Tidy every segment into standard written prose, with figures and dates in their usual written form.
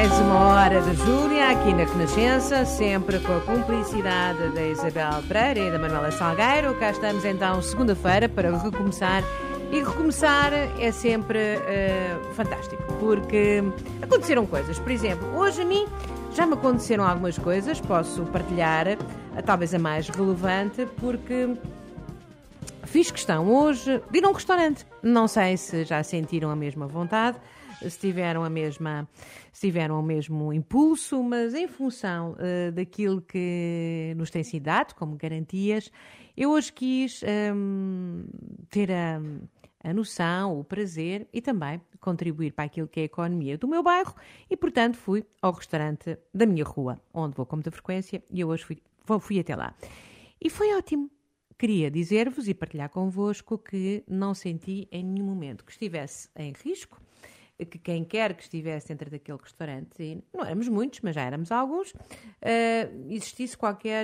Mais uma hora de Júlia aqui na Renascença, sempre com a cumplicidade da Isabel Pereira e da Manuela Salgueiro. Cá estamos então segunda-feira para recomeçar. E recomeçar é sempre fantástico, porque aconteceram coisas. Por exemplo, hoje a mim já me aconteceram algumas coisas, posso partilhar, talvez a mais relevante, porque fiz questão hoje de ir a um restaurante. Não sei se já sentiram a mesma vontade, se tiveram o mesmo impulso, mas em função daquilo que nos tem sido dado como garantias, eu hoje quis ter a noção, o prazer e também contribuir para aquilo que é a economia do meu bairro e, portanto, fui ao restaurante da minha rua, onde vou com muita frequência, e eu hoje fui até lá. E foi ótimo. Queria dizer-vos e partilhar convosco que não senti em nenhum momento que estivesse em risco, que quem quer que estivesse dentro daquele restaurante, e não éramos muitos, mas já éramos alguns, existisse qualquer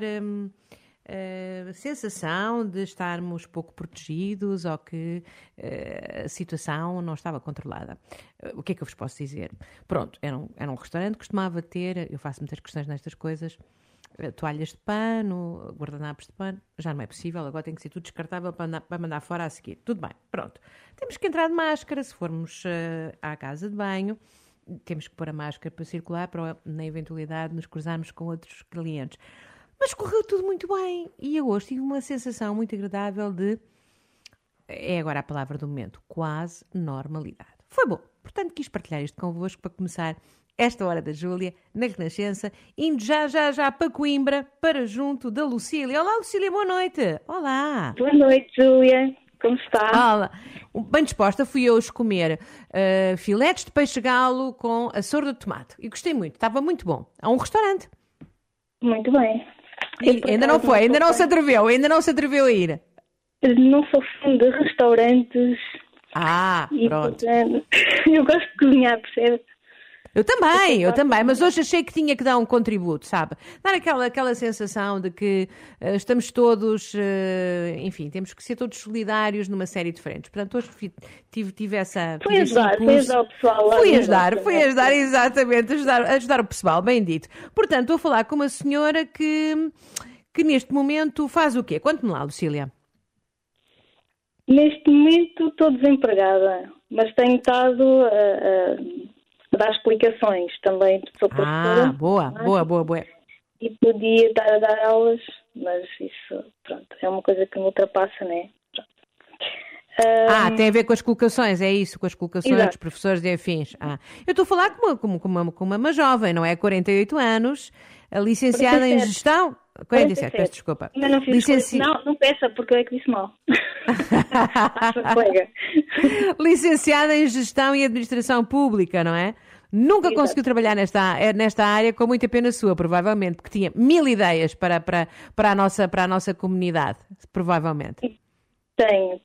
sensação de estarmos pouco protegidos ou que a situação não estava controlada. O que é que eu vos posso dizer? Pronto, era um restaurante que costumava ter, eu faço muitas questões nestas coisas, toalhas de pano, guardanapos de pano, já não é possível, agora tem que ser tudo descartável para mandar fora a seguir. Tudo bem, pronto. Temos que entrar de máscara, se formos à casa de banho, temos que pôr a máscara para circular, para na eventualidade nos cruzarmos com outros clientes. Mas correu tudo muito bem e eu hoje tive uma sensação muito agradável de, é agora a palavra do momento, quase normalidade. Foi bom, portanto quis partilhar isto convosco para começar esta hora da Júlia, na Renascença, indo já para Coimbra, para junto da Lucília. Olá, Lucília, boa noite. Olá. Boa noite, Júlia. Como está? Olá. Bem disposta, fui hoje comer filetes de peixe-galo com açor de tomate. E gostei muito, estava muito bom. A um restaurante. Muito bem. Ainda não foi, ainda não se atreveu a ir. Não sou fã de restaurantes. Pronto. Eu gosto de cozinhar, percebe? Eu também, mas hoje achei que tinha que dar um contributo, sabe? Dar aquela sensação de que estamos todos, enfim, temos que ser todos solidários numa série de frentes. Portanto, hoje tive essa... Foi ajudar o pessoal lá. Fui ajudar, exatamente, ajudar o pessoal, bem dito. Portanto, estou a falar com uma senhora que neste momento faz o quê? Conte-me lá, Lucília. Neste momento estou desempregada, mas tenho estado a dar explicações também. Sou professora. Boa. E podia estar a dar aulas, mas isso, pronto, é uma coisa que me ultrapassa, não é? Tem a ver com as colocações, é isso, com as colocações Exato. dos professores de afins. Eu estou a falar com uma jovem, não é? 48 anos, licenciada 47. em gestão. 47, peço desculpa. Ainda não fiz não peça, porque eu é que disse mal. Colega. Licenciada em gestão e administração pública, não é? Nunca Exato. conseguiu trabalhar nesta área, com muita pena sua, provavelmente, porque tinha 1000 ideias para a nossa comunidade, provavelmente. Tenho,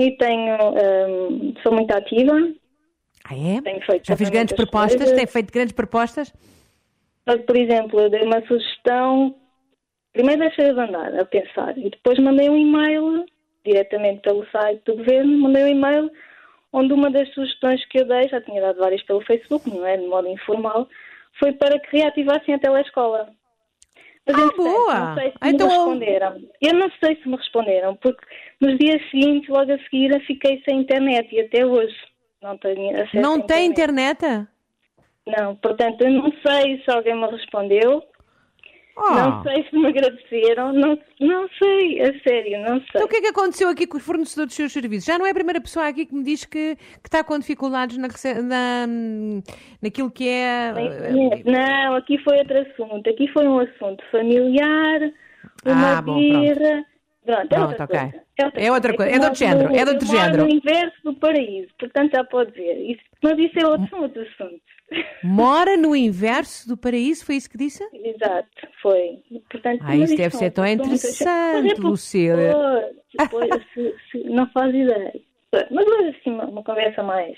sou muito ativa. É? Tenho feito Já fiz grandes propostas? coisas. Tem feito grandes propostas? Por exemplo, eu dei uma sugestão, primeiro deixei de andar a pensar e depois mandei um e-mail, diretamente pelo site do governo, mandei um e-mail onde uma das sugestões que eu dei, já tinha dado várias pelo Facebook, não é, de modo informal, foi para que reativassem a telescola. Mas, boa! Não sei se me responderam. Eu não sei se me responderam, porque nos dias seguintes, logo a seguir, fiquei sem internet e até hoje não tenho acesso Não à tem internet? Não, portanto, eu não sei se alguém me respondeu, não sei se me agradeceram, não sei, a sério, não sei. Então o que é que aconteceu aqui com o fornecedor dos seus serviços? Já não é a primeira pessoa aqui que me diz que está com dificuldades naquilo que é... Não, aqui foi outro assunto, aqui foi um assunto familiar, uma birra... Pronto, é outra coisa, é de outro género, é de outro género. No inverso do paraíso, portanto já pode ver. Mas isso é outro assunto. Mora no inverso do paraíso, foi isso que disse? Exato, foi. Portanto, isso deve ser tão interessante, Lucília. Não faz ideia. Mas hoje assim, uma conversa mais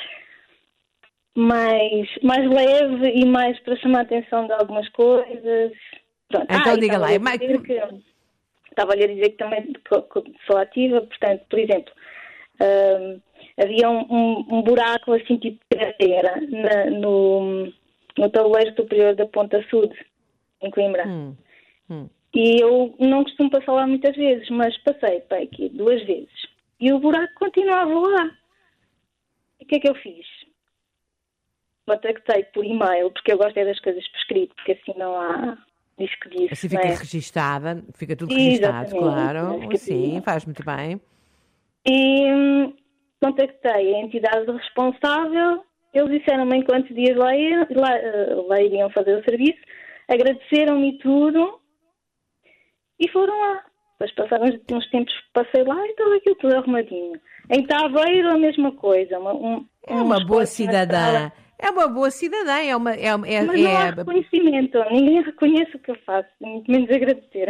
leve e mais para chamar a atenção de algumas coisas. Pronto. Então diga lá. Estava-lhe a dizer que também sou ativa, portanto, por exemplo, havia um buraco assim tipo de carteira no tabuleiro superior da Ponta Sul, em Coimbra. E eu não costumo passar lá muitas vezes, mas passei para aqui 2 vezes. E o buraco continuava lá. E o que é que eu fiz? Contactei por e-mail, porque eu gosto é das coisas por escrito, porque assim não há disco disso. Assim fica não é? registada, fica tudo registado, Exatamente, claro. Sim, faz muito bem. E contactei a entidade responsável. Eles disseram-me em quantos dias lá iriam fazer o serviço. Agradeceram-me tudo e foram lá. Depois passaram uns tempos, passei lá e estava aquilo tudo arrumadinho. Em Taveiro a mesma coisa. É uma boa cidadã. É uma boa cidadã. Mas não há reconhecimento. Ninguém reconhece o que eu faço, muito menos agradecer.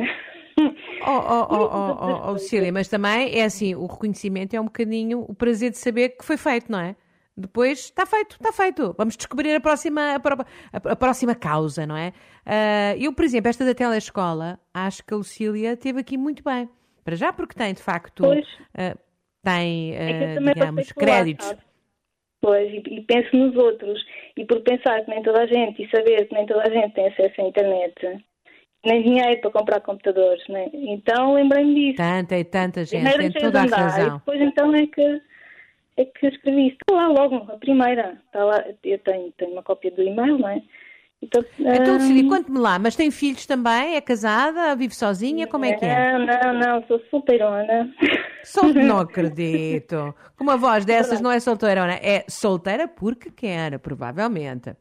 Cília, mas também é assim, o reconhecimento é um bocadinho o prazer de saber que foi feito, não é? Depois está feito, está feito. Vamos descobrir a próxima causa, não é? Eu, por exemplo, esta da telescola, acho que a Lucília teve aqui muito bem. Para já porque tem, de facto, tem, digamos, créditos. Lado, pois, e penso nos outros. E por pensar que nem toda a gente, e saber que nem toda a gente tem acesso à internet, nem dinheiro para comprar computadores, né? Então lembrei-me disso. Tanta gente, tem toda a razão. E depois então é que escrevi isso. Está lá logo, a primeira. Está lá, eu tenho uma cópia do e-mail, não é? Então Lucília, conte-me lá, mas tem filhos também? É casada? Vive sozinha? Como é que é? Não, sou solteirona. Não acredito. Com uma voz dessas não é solteirona, é solteira porque quer, provavelmente.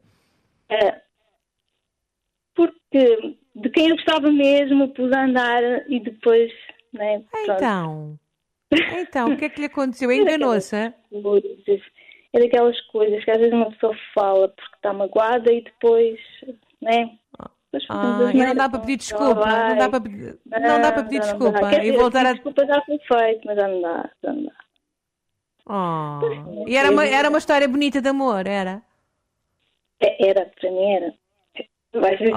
Porque de quem eu gostava mesmo, pus a andar e depois, né? Então, o que é que lhe aconteceu? Enganou-se? É daquelas coisas que às vezes uma pessoa fala porque está magoada e depois, né? E não dá para pedir desculpa. Não dá para pedir desculpa. E voltar a... Desculpa já foi feito, mas já não dá. E era uma história bonita de amor, era? Era, para mim era. Vai ser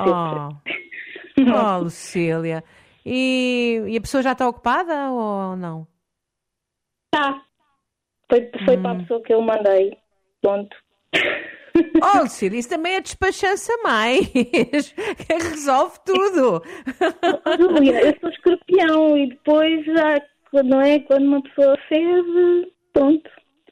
Lucília. E a pessoa já está ocupada ou não? Tá. Foi para a pessoa que eu mandei. Pronto. Lucília, isso também é despachança mais. Que resolve tudo. Eu sou escorpião e depois já, não é? Quando uma pessoa fez, pronto.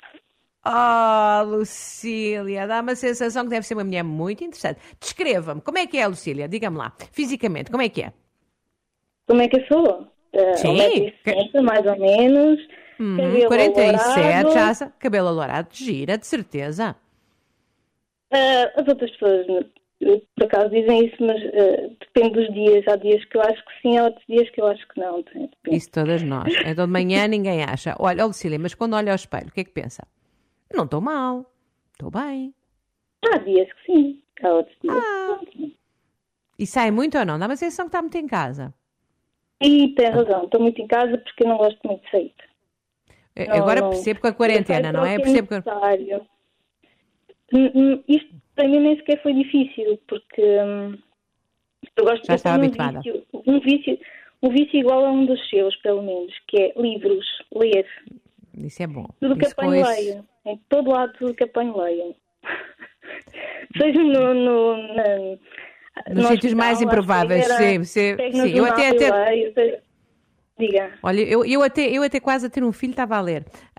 Lucília, dá uma sensação que deve ser uma mulher muito interessante. Descreva-me, como é que é, Lucília? Diga-me lá, fisicamente, como é que é? Como é que eu sou? Sim. 1,60m, mais ou menos. 47, já, cabelo alourado, gira, de certeza. As outras pessoas, por acaso, dizem isso, mas depende dos dias. Há dias que eu acho que sim, há outros dias que eu acho que não. Depende. Isso todas nós. Então de manhã ninguém acha. Olha, Lucília, mas quando olha ao espelho, o que é que pensa? Não estou mal, estou bem. Há dias que sim, há outros dias que não. E sai muito ou não? Dá uma sensação que está muito em casa. E tem razão, estou muito em casa porque eu não gosto muito de sair. Agora percebo com a quarentena, não é? Percebo que... Isto para mim nem sequer foi difícil, porque eu gosto. Já estava habituada. Um vício igual a um dos seus, pelo menos, que é livros, ler. Isso é bom. Tudo que apanho leio. Em todo lado, tudo que apanho leio. Seja nos sítios mais improváveis, sim. Eu até leio, diga. Olha, eu até quase a ter um filho estava a ler.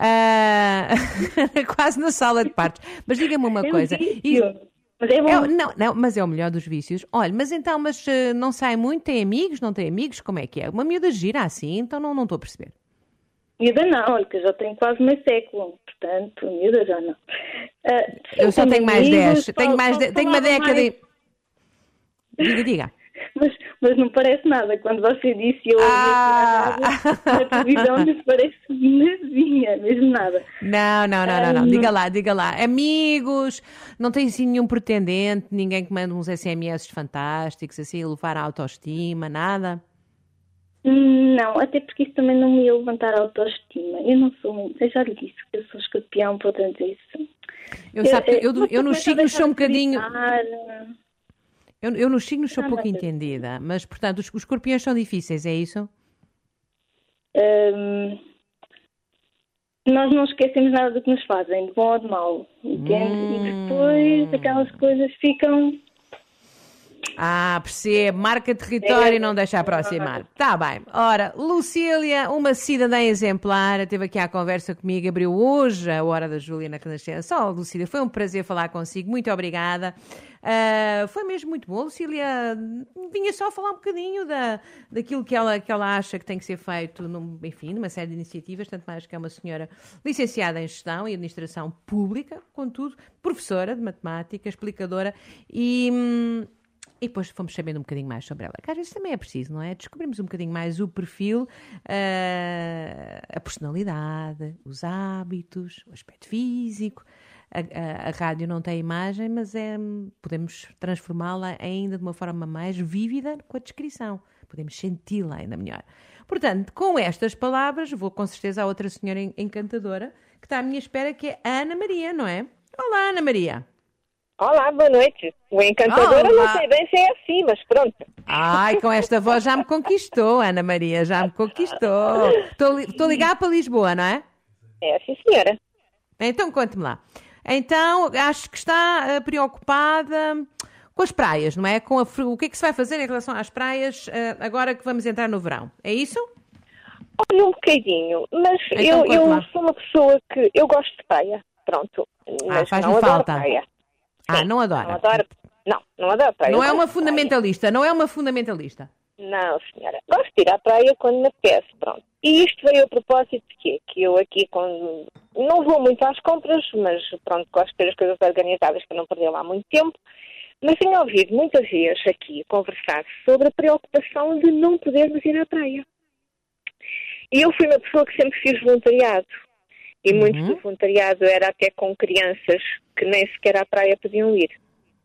Quase na sala de partos. Mas diga-me uma coisa. Mas é bom. Não, mas é o melhor dos vícios. Olha, mas não sai muito? Tem amigos? Não tem amigos? Como é que é? Uma miúda gira assim? Então não estou a perceber. Miúda não, olha que eu já tenho quase meio século. Portanto, miúda já não. Eu só tenho mais 10. Tenho uma década e... Diga. Mas não parece nada. Quando você disse eu na televisão, não parece nadinha, mesmo nada. Não. Diga lá. Amigos, não tem assim nenhum pretendente, ninguém que manda uns SMS fantásticos, assim, levar a autoestima, nada? Não, até porque isso também não me ia levantar a autoestima. Eu não sou muito... Eu já lhe disse que eu sou escorpião, portanto isso... Eu nos signos sou um bocadinho... Eu nos signos sou pouco entendida, mas, portanto, os escorpiões são difíceis, é isso? Nós não esquecemos nada do que nos fazem, de bom ou de mau, entende? E depois aquelas coisas ficam Percebo. Marca território e não deixa aproximar. Está bem. Ora, Lucília, uma cidadã exemplar, esteve aqui à conversa comigo, abriu hoje a Hora da Júlia na Renascença. Lucília, foi um prazer falar consigo. Muito obrigada. Foi mesmo muito bom. Lucília vinha só falar um bocadinho daquilo que ela acha que tem que ser feito, numa série de iniciativas, tanto mais que é uma senhora licenciada em Gestão e Administração Pública, contudo, professora de Matemática, explicadora e depois fomos sabendo um bocadinho mais sobre ela, que às vezes também é preciso, não é? Descobrimos um bocadinho mais o perfil, a personalidade, os hábitos, o aspecto físico. A rádio não tem imagem, mas podemos transformá-la ainda de uma forma mais vívida com a descrição. Podemos senti-la ainda melhor. Portanto, com estas palavras, vou com certeza à outra senhora encantadora que está à minha espera, que é a Ana Maria, não é? Olá, Ana Maria. Olá, boa noite. O encantadora não sei bem se é assim, mas pronto. Ai, com esta voz já me conquistou, Ana Maria, já me conquistou. Estou ligada para Lisboa, não é? É, sim, senhora. Então, conte-me lá. Então, acho que está preocupada com as praias, não é? O que é que se vai fazer em relação às praias agora que vamos entrar no verão? É isso? Olha, um bocadinho, mas então, eu sou uma pessoa que eu gosto de praia, pronto. Mas faz-lhe não falta. Adoro praia. Não adora. Não adoro praia. Não é uma fundamentalista, não é uma fundamentalista. Não, senhora. Gosto de ir à praia quando me apetece, pronto. E isto veio a propósito de quê? Que eu aqui, quando não vou muito às compras, mas pronto, gosto de ter as coisas organizadas para não perder lá muito tempo. Mas tenho ouvido muitas vezes aqui conversar sobre a preocupação de não podermos ir à praia. E eu fui uma pessoa que sempre fiz voluntariado. E muito do voluntariado era até com crianças que nem sequer à praia podiam ir.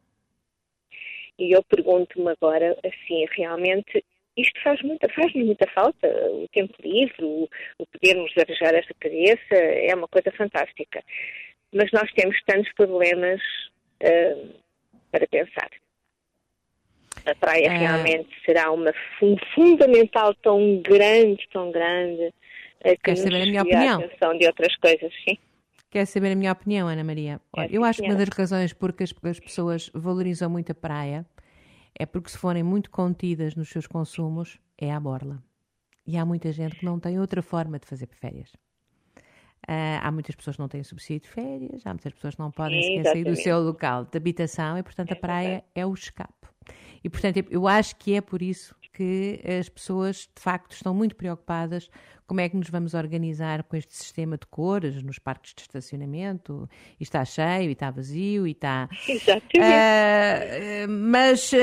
E eu pergunto-me agora, assim, realmente, isto faz-nos muita falta, o tempo livre, o podermos arejar esta cabeça, é uma coisa fantástica. Mas nós temos tantos problemas para pensar. A praia realmente será uma fundamental tão grande, que quer nos saber a minha desvia opinião? a atenção de outras coisas, sim. Quer saber a minha opinião, Ana Maria? Olha, eu acho que uma das razões porque as pessoas valorizam muito a praia é porque se forem muito contidas nos seus consumos, é à borla. E há muita gente que não tem outra forma de fazer férias. Há muitas pessoas que não têm subsídio de férias, há muitas pessoas que não podem sequer sair do seu local de habitação e, portanto, a praia é o escape. E, portanto, eu acho que é por isso que as pessoas, de facto, estão muito preocupadas como é que nos vamos organizar com este sistema de cores nos parques de estacionamento. E está cheio, e está vazio, e está... Exatamente. Mas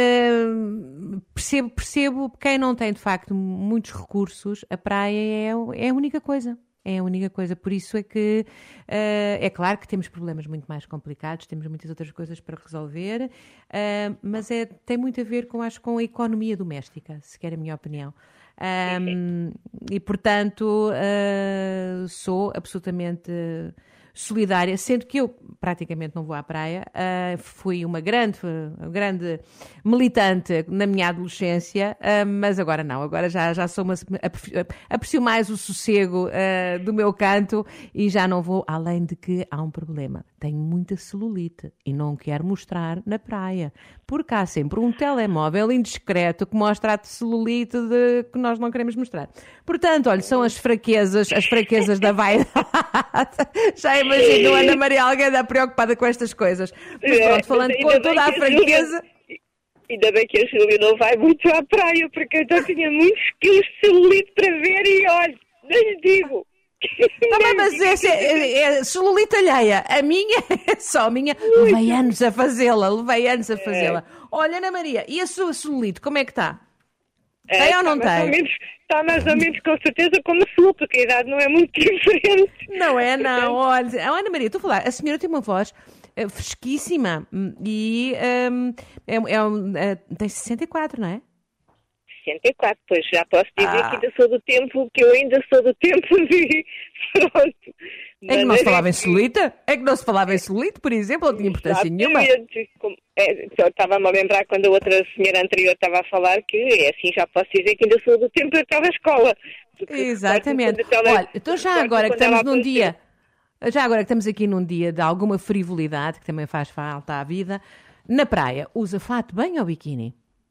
percebo quem não tem, de facto, muitos recursos, a praia é a única coisa. É a única coisa. Por isso é que é claro que temos problemas muito mais complicados, temos muitas outras coisas para resolver, mas tem muito a ver com a economia doméstica, se quer a minha opinião. E, portanto, sou absolutamente solidária, sendo que eu praticamente não vou à praia. Fui uma grande militante na minha adolescência, mas agora não. Agora já sou aprecio mais o sossego do meu canto e já não vou, além de que há um problema. Tenho muita celulite e não quero mostrar na praia, porque há sempre um telemóvel indiscreto que mostra a celulite que nós não queremos mostrar. Portanto, olha, são as fraquezas da vaidade. Já imagino a Ana Maria alguém anda preocupada com estas coisas. Mas pronto, falando com toda a franqueza... Ainda bem que a Júlia não vai muito à praia, porque eu já tinha muitos quilos de celulite para ver e olha, nem lhe digo. Mas é celulite alheia. A minha é só a minha. Levei anos a fazê-la. Olha, Ana Maria, e a sua celulite, como é que está? Tem ou não tem? Está mais ou menos com certeza como a sua, porque a idade não é muito diferente. Não é, não. Olha, Ana Maria, estou a falar, a senhora tem uma voz fresquíssima e tem 64, não é? 64, pois já posso dizer que ainda sou do tempo, que eu ainda sou do tempo de... Pronto. É que não se falava em celulite? É que não se falava em celulite, por exemplo? Não tinha importância nenhuma? Eu estava-me a lembrar quando a outra senhora anterior estava a falar que, assim, já posso dizer que ainda sou do tempo daquela escola. Exatamente. Olha, então já agora que estamos num dia... Já agora que estamos aqui num dia de alguma frivolidade, que também faz falta à vida, na praia, usa fato bem ou biquíni?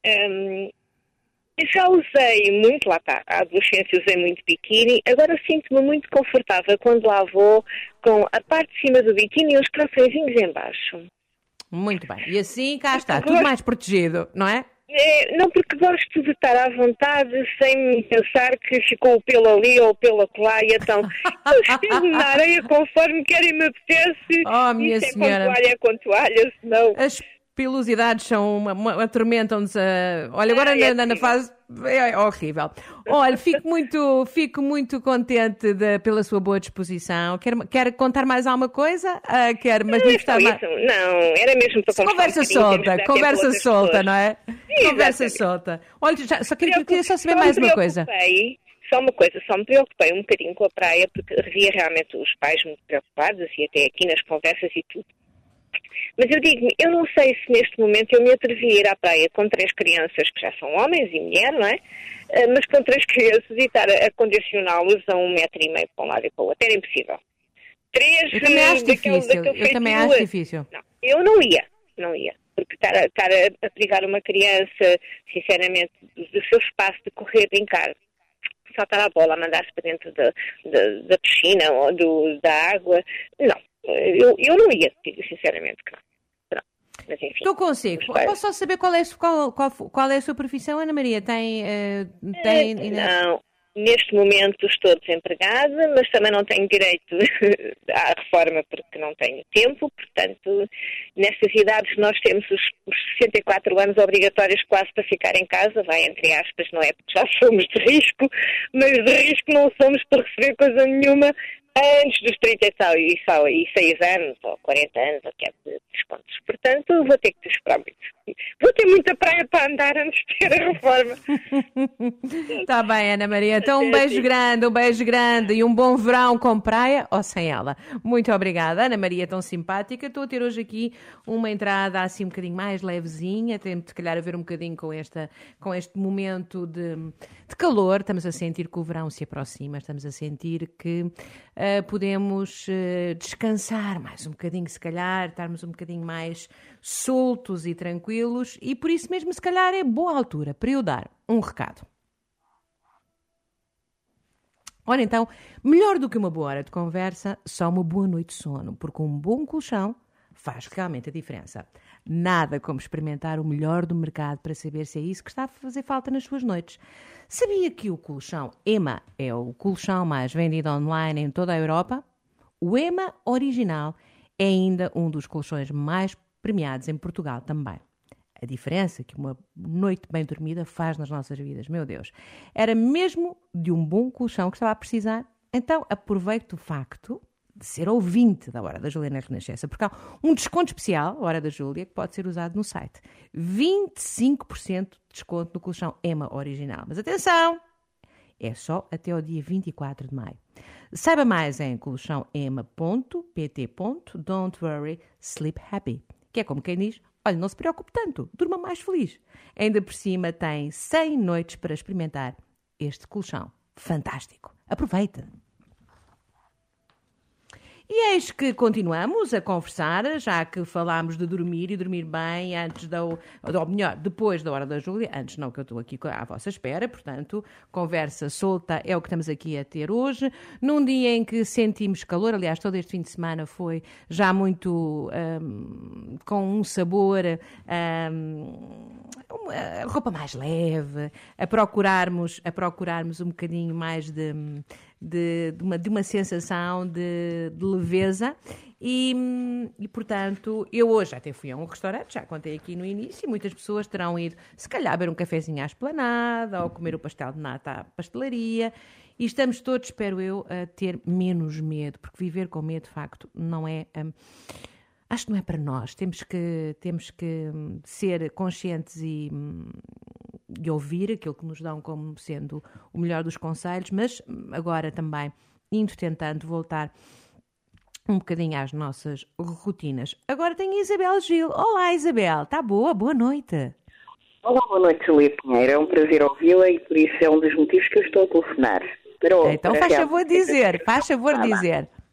Já usei muito, lá está, à adolescência usei muito biquíni, agora sinto-me muito confortável quando lá vou com a parte de cima do biquíni e os calçõezinhos em baixo. Muito bem. E assim cá está, tudo mais protegido, não é? Não, porque gosto de estar à vontade sem pensar que ficou o pelo ali ou o pelo acolá e então eu estendo na areia conforme querem me apetece. Oh, minha senhora. Com toalha, senão... As pilosidades atormentam-nos. Olha, agora na fase... É horrível. Olha, fico muito contente pela sua boa disposição. Quer contar mais alguma coisa? Mas não gostar mais... Não, era mesmo para conversar. Conversa solta, não é? Sim, conversa solta. Olha, queria só saber mais uma coisa. Só me preocupei um bocadinho com a praia, porque revia realmente os pais muito preocupados, e até aqui nas conversas e tudo. Mas eu digo-me, eu não sei se neste momento eu me atrevi a ir à praia com 3 crianças, que já são homens e mulher, não é? Mas com 3 crianças e estar a condicioná-los a 1,5 metro para um lado e para o outro. Era impossível. 3 eu também acho difícil. Eu também acho difícil. Não, eu não ia. Porque estar a perigar uma criança, sinceramente, do seu espaço de correr, brincar, saltar a bola, mandar-se para dentro da piscina ou da água, não. Eu não ia, sinceramente, que não. Mas enfim. Estou consigo. Posso só saber qual é a sua profissão, Ana Maria? Não, neste momento estou desempregada, mas também não tenho direito à reforma porque não tenho tempo. Portanto, nestas idades nós temos os 64 anos obrigatórios quase para ficar em casa, vai entre aspas, não é porque já somos de risco, mas de risco não somos para receber coisa nenhuma antes dos 30 e 6 anos, ou 40 anos, ou que é de descontos. Portanto, vou ter que te esperar muito. Vou ter muita praia para andar antes de ter a reforma. Está bem, Ana Maria. Então, um beijo grande e um bom verão com praia ou sem ela. Muito obrigada, Ana Maria, tão simpática. Estou a ter hoje aqui uma entrada assim um bocadinho mais levezinha, temos, se calhar, a ver um bocadinho com este momento de calor. Estamos a sentir que o verão se aproxima, estamos a sentir que podemos descansar mais um bocadinho, se calhar, estarmos um bocadinho mais soltos e tranquilos, e por isso mesmo, se calhar, é boa altura para eu dar um recado. Ora então, melhor do que uma boa hora de conversa, só uma boa noite de sono, porque um bom colchão faz realmente a diferença. Nada como experimentar o melhor do mercado para saber se é isso que está a fazer falta nas suas noites. Sabia que o colchão EMA é o colchão mais vendido online em toda a Europa? O EMA original é ainda um dos colchões mais premiados em Portugal também. A diferença que uma noite bem dormida faz nas nossas vidas, meu Deus. Era mesmo de um bom colchão que estava a precisar? Então aproveite o facto de ser ouvinte da Hora da Júlia na Renascença, porque há um desconto especial, Hora da Júlia, que pode ser usado no site. 25% de desconto no colchão EMA original. Mas atenção, é só até ao dia 24 de maio. Saiba mais em colchãoema.pt. Don't worry, sleep happy. Que é como quem diz, olha, não se preocupe tanto, durma mais feliz. Ainda por cima tem 100 noites para experimentar este colchão fantástico. Aproveita! E eis que continuamos a conversar, já que falámos de dormir e dormir bem antes ou melhor, depois da Hora da Júlia, antes não, que eu estou aqui à vossa espera, portanto, conversa solta é o que estamos aqui a ter hoje, num dia em que sentimos calor, aliás, todo este fim de semana foi já muito com um sabor, roupa mais leve, a procurarmos um bocadinho mais de uma sensação de leveza e, portanto, eu hoje até fui a um restaurante, já contei aqui no início, e muitas pessoas terão ido, se calhar, beber um cafezinho à esplanada ou comer o pastel de nata à pastelaria, e estamos todos, espero eu, a ter menos medo, porque viver com medo, de facto, não é... acho que não é para nós. Temos que ser conscientes e ouvir aquilo que nos dão como sendo o melhor dos conselhos, mas agora também indo tentando voltar um bocadinho às nossas rotinas. Agora tem a Isabel Gil. Olá, Isabel. Está boa? Boa noite. Olá, boa noite, Júlia Pinheiro. É um prazer ouvi-la e por isso é um dos motivos que eu estou a telefonar. Então faz favor de dizer.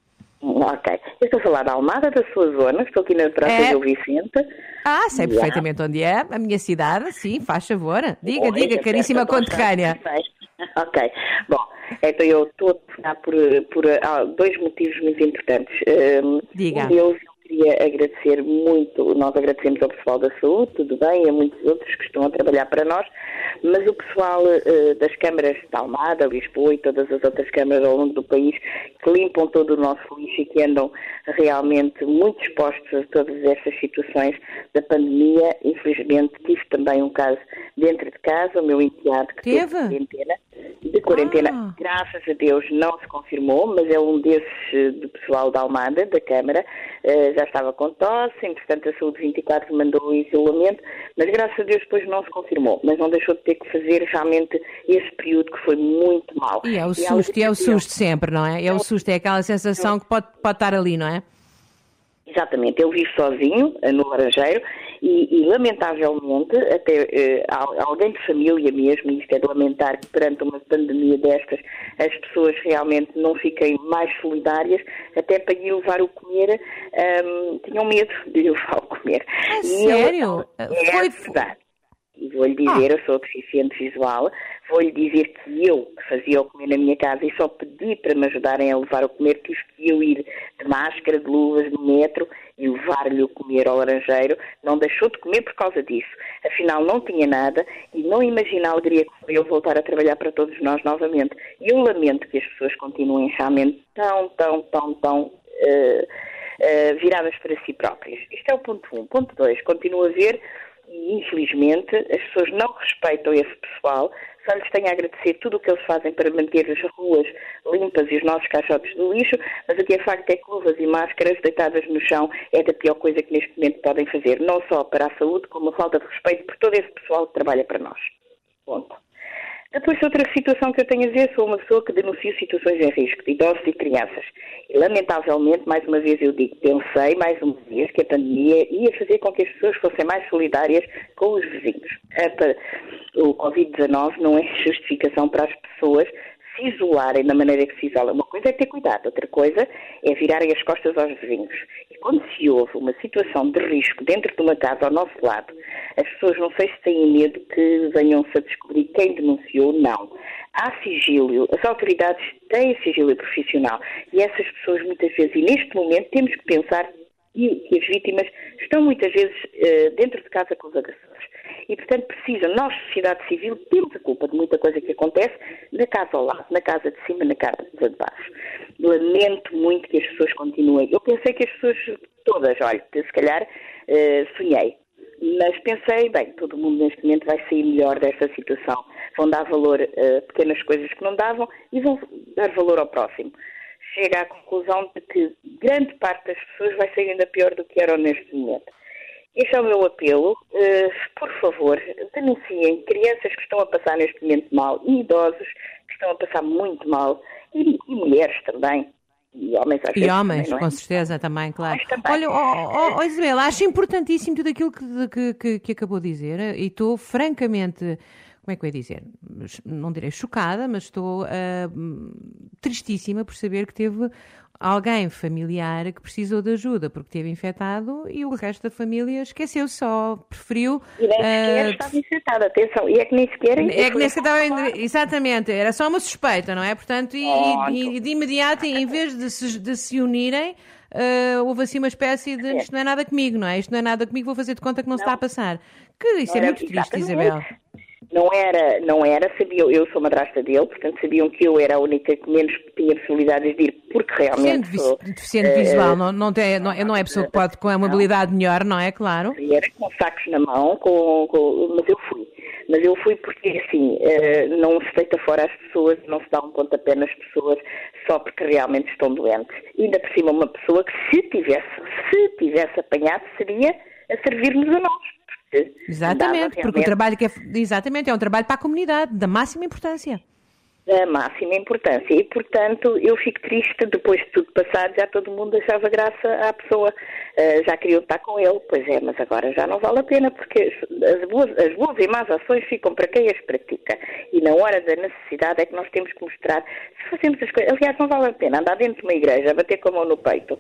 Ok. Eu estou a falar da Almada, da sua zona, estou aqui na Praça Gil Vicente. Sei perfeitamente onde é, a minha cidade, sim, faz favor. Diga, caríssima conterrânea. Ok. Bom, então eu estou a falar por dois motivos muito importantes. Diga. Um deles, eu queria agradecer muito, nós agradecemos ao pessoal da saúde, tudo bem, e a muitos outros que estão a trabalhar para nós, mas o pessoal das câmaras de Almada, Lisboa e todas as outras câmaras ao longo do país, que limpam todo o nosso lixo e que andam realmente muito expostos a todas estas situações da pandemia. Infelizmente tive também um caso dentro de casa, o meu enteado que teve quarentena, graças a Deus não se confirmou, mas é um desses do pessoal da Almada, da Câmara, já estava com tosse, entretanto a Saúde 24 mandou o isolamento, mas graças a Deus depois não se confirmou, mas não deixou de ter que fazer realmente esse período que foi muito mau. E é o susto sempre, não é? É o susto, é aquela sensação que pode estar ali, não é? Exatamente, ele vive sozinho no Laranjeiro e lamentavelmente, até alguém de família mesmo, isto é de lamentar que perante uma pandemia destas as pessoas realmente não fiquem mais solidárias, até para lhe levar o comer, tinham medo de lhe levar o comer. Sério? Foi verdade. E vou-lhe dizer, eu sou deficiente visual, vou-lhe dizer que eu, que fazia o comer na minha casa e só pedi para me ajudarem a levar o comer, tive que eu ir de máscara, de luvas, no metro e levar-lhe o comer ao Laranjeiro. Não deixou de comer por causa disso. Afinal, não tinha nada e não imagina a alegria que foi eu voltar a trabalhar para todos nós novamente. E eu lamento que as pessoas continuem realmente tão viradas para si próprias. Isto é o ponto 1. Ponto 2, continuo a ver. E, infelizmente, as pessoas não respeitam esse pessoal. Só lhes tenho a agradecer tudo o que eles fazem para manter as ruas limpas e os nossos caixotes de lixo, mas o que é facto é que luvas e máscaras deitadas no chão é da pior coisa que neste momento podem fazer, não só para a saúde, como a falta de respeito por todo esse pessoal que trabalha para nós. Ponto. Depois, outra situação que eu tenho a dizer, sou uma pessoa que denuncia situações em risco, de idosos e crianças. E, lamentavelmente, mais uma vez eu digo, pensei mais uma vez que a pandemia ia fazer com que as pessoas fossem mais solidárias com os vizinhos. O Covid-19 não é justificação para as pessoas se isolarem da maneira que se isolam. Uma coisa é ter cuidado, outra coisa é virarem as costas aos vizinhos. E quando se houve uma situação de risco dentro de uma casa ao nosso lado, as pessoas não sei se têm medo que venham-se a descobrir quem denunciou, não. Há sigilo, as autoridades têm sigilo profissional e essas pessoas muitas vezes, e neste momento temos que pensar que as vítimas estão muitas vezes dentro de casa com os agressores. E, portanto, nós, sociedade civil, temos a culpa de muita coisa que acontece na casa ao lado, na casa de cima, na casa de baixo. Lamento muito que as pessoas continuem. Eu pensei que as pessoas todas, olha, se calhar sonhei. Mas pensei, bem, todo mundo neste momento vai sair melhor desta situação. Vão dar valor a pequenas coisas que não davam e vão dar valor ao próximo. Chega à conclusão de que grande parte das pessoas vai sair ainda pior do que eram neste momento. Este é o meu apelo. Por favor, denunciem crianças que estão a passar neste momento mal e idosos que estão a passar muito mal e mulheres também. E homens, às vezes, homens, também, com certeza, também, claro. Também. Olha, Isabel, acho importantíssimo tudo aquilo que acabou de dizer e estou francamente, como é que eu ia dizer? Não direi chocada, mas estou tristíssima por saber que teve alguém familiar que precisou de ajuda porque esteve infectado e o resto da família esqueceu só, preferiu... E nem sequer estava infectado, atenção, e é que nem sequer... Exatamente, era só uma suspeita, não é? Portanto, e de imediato, em vez de se unirem, houve assim uma espécie de isto não é nada comigo, não é? Isto não é nada comigo, vou fazer de conta que não se está a passar. Isso é muito triste, Isabel. Não era, sabiam, eu sou madrasta dele, portanto sabiam que eu era a única que menos tinha possibilidades de ir, porque realmente sou... Deficiente visual, não é pessoa que pode com a mobilidade melhor, não é? Claro. Era com sacos na mão, mas eu fui. Mas eu fui porque, assim, não se deita fora as pessoas, não se dá um pontapé nas pessoas só porque realmente estão doentes. E ainda por cima uma pessoa que se tivesse apanhado seria a servir-nos a nós. Exatamente, porque o trabalho é um trabalho para a comunidade, da máxima importância. da máxima importância e, portanto, eu fico triste depois de tudo passar, já todo mundo achava graça à pessoa, já queriam estar com ele, pois é, mas agora já não vale a pena porque as boas e más ações ficam para quem as pratica e na hora da necessidade é que nós temos que mostrar, se fazemos as coisas, aliás não vale a pena andar dentro de uma igreja, bater com a mão no peito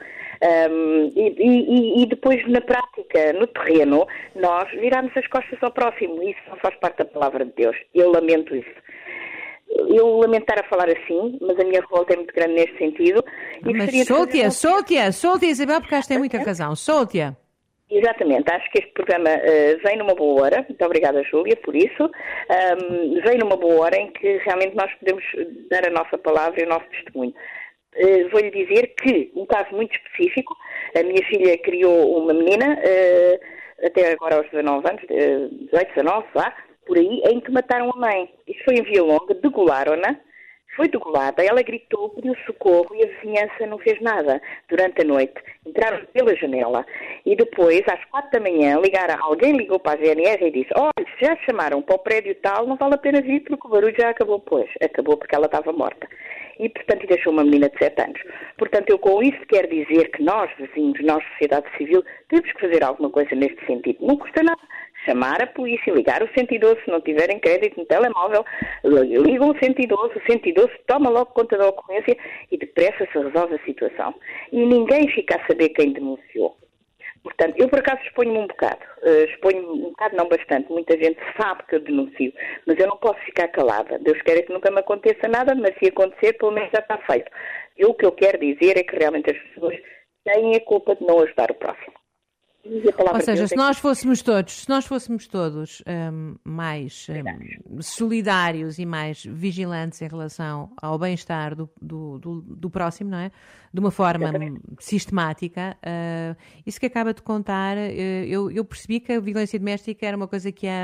e depois na prática, no terreno, nós viramos as costas ao próximo, isso não faz parte da palavra de Deus, eu lamento isso. Eu lamento estar a falar assim, mas a minha revolta é muito grande neste sentido. Mas solte-a, Isabel, porque acho que tem muita razão. Solte-a. Exatamente, acho que este programa vem numa boa hora, muito obrigada, Júlia, por isso. Vem numa boa hora em que realmente nós podemos dar a nossa palavra e o nosso testemunho. Vou-lhe dizer que, um caso muito específico, a minha filha criou uma menina, até agora aos 19 anos, 18, 19, vá, por aí, em que mataram a mãe. Isso foi em Via Longa, degolaram-na, foi degolada, ela gritou, pediu socorro e a vizinhança não fez nada durante a noite. Entraram pela janela e depois, às 4 da manhã, alguém ligou para a GNR e disse, olha, se já chamaram para o prédio tal, não vale a pena vir porque o barulho já acabou, pois. Acabou porque ela estava morta. E, portanto, deixou uma menina de 7 anos. Portanto, eu com isso quero dizer que nós, vizinhos, nós, sociedade civil, temos que fazer alguma coisa neste sentido. Não custa nada. Chamar a polícia, ligar o 112, se não tiverem crédito no telemóvel, ligam o 112 toma logo conta da ocorrência e depressa se resolve a situação. E ninguém fica a saber quem denunciou. Portanto, eu por acaso exponho-me um bocado, não bastante, muita gente sabe que eu denuncio, mas eu não posso ficar calada. Deus queira que nunca me aconteça nada, mas se acontecer, pelo menos já está feito. O que eu quero dizer é que realmente as pessoas têm a culpa de não ajudar o próximo. Ou seja, se nós fôssemos todos mais solidários e mais vigilantes em relação ao bem-estar do próximo, não é? De uma forma sistemática, isso que acaba de contar, eu percebi que a violência doméstica era uma coisa que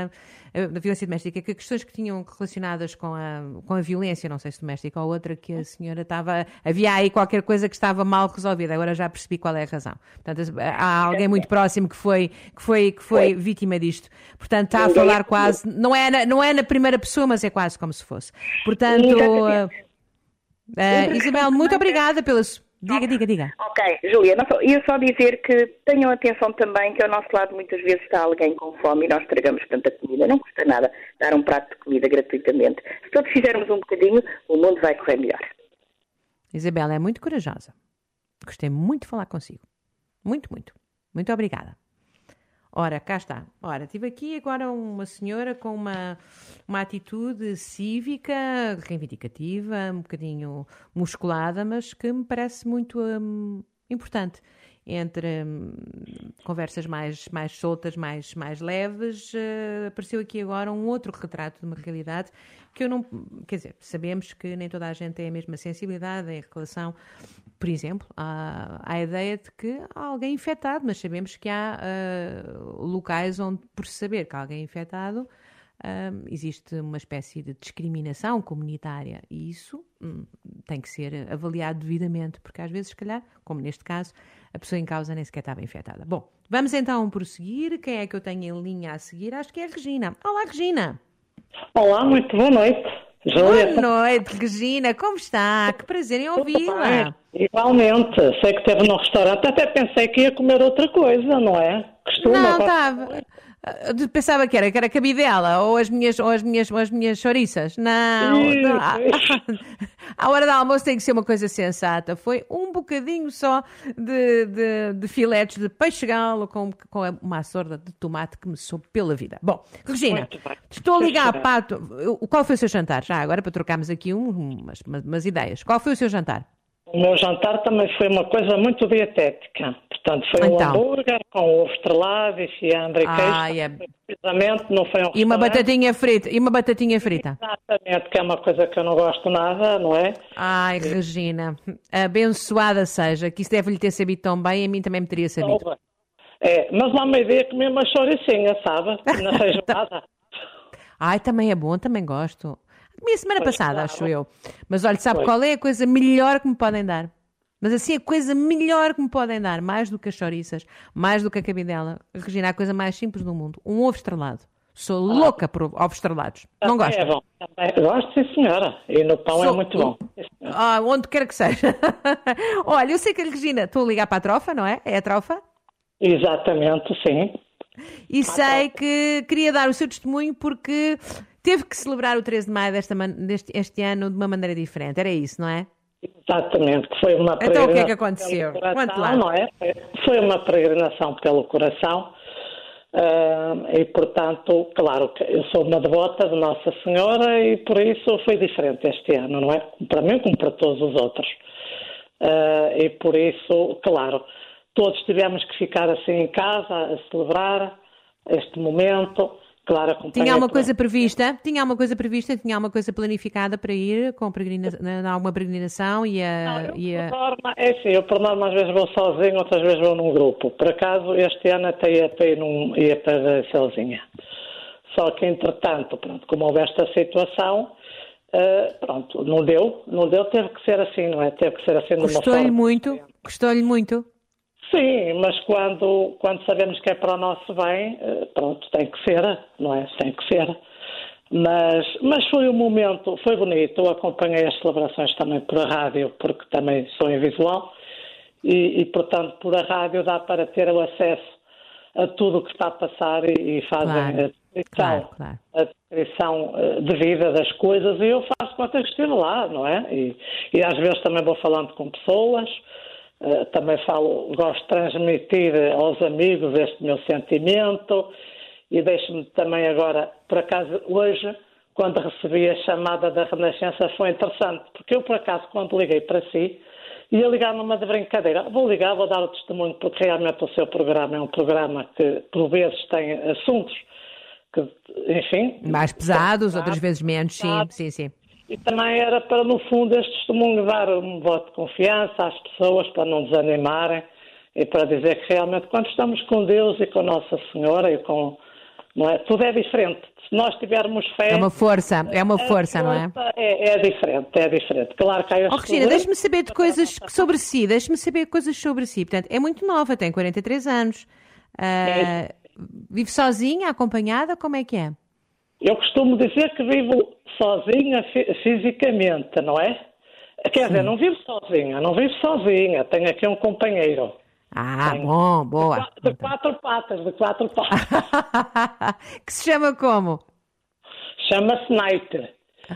que questões que tinham relacionadas com a violência, não sei se doméstica ou outra, que a senhora havia aí qualquer coisa que estava mal resolvida, agora já percebi qual é a razão. Portanto, há alguém muito próximo que foi vítima disto. Portanto, está a falar quase, não é na primeira pessoa, mas é quase como se fosse. Portanto, Isabel, muito obrigada pela sua... Diga. Ok, Júlia, ia só dizer que tenham atenção também que ao nosso lado muitas vezes está alguém com fome e nós tragamos tanta comida. Não custa nada dar um prato de comida gratuitamente. Se todos fizermos um bocadinho, o mundo vai correr melhor. Isabel é muito corajosa. Gostei muito de falar consigo. Muito, muito. Muito obrigada. Ora, cá está. Ora, tive aqui agora uma senhora com uma atitude cívica, reivindicativa, um bocadinho musculada, mas que me parece muito importante. Entre conversas mais soltas, mais leves, apareceu aqui agora um outro retrato de uma realidade que eu não... Quer dizer, sabemos que nem toda a gente tem a mesma sensibilidade em relação, por exemplo, à ideia de que há alguém infectado, mas sabemos que há locais onde, por saber que há alguém infectado, existe uma espécie de discriminação comunitária e isso tem que ser avaliado devidamente, porque às vezes, se calhar, como neste caso, a pessoa em causa nem sequer estava infectada. Bom, vamos então prosseguir. Quem é que eu tenho em linha a seguir? Acho que é a Regina. Olá, Regina. Olá, muito boa noite. Júlia. Boa noite, Regina. Como está? Que prazer em ouvi-la. Igualmente. Sei que esteve no restaurante. Até pensei que ia comer outra coisa, não é? Não, estava... Pensava que era cabidela ou as minhas chouriças. Não. À hora do almoço tem que ser uma coisa sensata. Foi um bocadinho só de filetes de peixe galo com uma sorda de tomate que me soube pela vida. Bom, Regina, estou a ligar a pato. Qual foi o seu jantar? Já agora para trocarmos aqui umas ideias. Qual foi o seu jantar? O meu jantar também foi uma coisa muito dietética. Portanto, foi um hambúrguer com ovo estrelado e fiambre e queijo. Precisamente, não foi um E uma batatinha frita. Exatamente, que é uma coisa que eu não gosto nada, não é? Ai, Regina, abençoada seja, que isso deve-lhe ter sabido tão bem, a mim também me teria sabido. Mas lá meio dia comi uma chouricinha, sabe? Na feijoada. Ai, também é bom, também gosto. Comi a semana passada, acho eu. Mas olha, sabe qual é a coisa melhor que me podem dar? Mas assim, a coisa melhor que me podem dar, mais do que as chouriças, mais do que a cabidela, Regina, a coisa mais simples do mundo, um ovo estrelado. Sou louca por ovos estrelados. Não gosto. É bom. Gosto, sim, senhora. E no pão é muito bom. Onde quer que seja. Olha, eu sei que a Regina, estou a ligar para a trofa, não é? É a trofa? Exatamente, sim. E sei que queria dar o seu testemunho porque teve que celebrar o 13 de maio este ano de uma maneira diferente. Era isso, não é? Exatamente. Foi uma peregrinação. Então o que é que aconteceu? Quanto lá? Não é? Foi uma peregrinação pelo coração. E, portanto, claro que eu sou uma devota de Nossa Senhora e por isso foi diferente este ano, não é? Para mim como para todos os outros. E por isso, claro, todos tivemos que ficar assim em casa a celebrar este momento. Claro, tinha alguma coisa prevista? Tinha alguma coisa planificada para ir com alguma peregrinação? Eu por norma às vezes vou sozinho, outras vezes vou num grupo. Por acaso este ano até ia para sozinha. Só que entretanto, pronto, como houve esta situação, pronto, não deu, teve que ser assim, não é? Teve que ser assim de uma forma. Gostou-lhe muito? Sim, mas quando sabemos que é para o nosso bem, pronto, tem que ser, não é? Tem que ser. Mas foi um momento, foi bonito. Eu acompanhei as celebrações também por rádio, porque também sou em visual, e portanto, por a rádio dá para ter o acesso a tudo o que está a passar e fazem a descrição de vida das coisas, e eu faço conta que estive lá, não é? E às vezes também vou falando com pessoas. Também gosto de transmitir aos amigos este meu sentimento e deixo-me também agora, por acaso hoje, quando recebi a chamada da Renascença foi interessante, porque eu por acaso quando liguei para si, ia ligar numa de brincadeira, vou dar o testemunho porque realmente o seu programa é um programa que por vezes tem assuntos que, enfim... mais pesados, outras vezes menos, sim. E também era para, no fundo, este testemunho dar um voto de confiança às pessoas para não desanimarem e para dizer que realmente quando estamos com Deus e com Nossa Senhora e com... não é? Tudo é diferente. Se nós tivermos fé... É uma força, não é? É diferente. Claro que há estes... Cristina, deixe-me saber de coisas sobre si. Portanto, é muito nova, tem 43 anos. Vive sozinha, acompanhada, como é que é? Eu costumo dizer que vivo sozinha fisicamente, não é? Quer dizer, não vivo sozinha, tenho aqui um companheiro. Boa. De quatro patas. Que se chama como? Chama-se Night.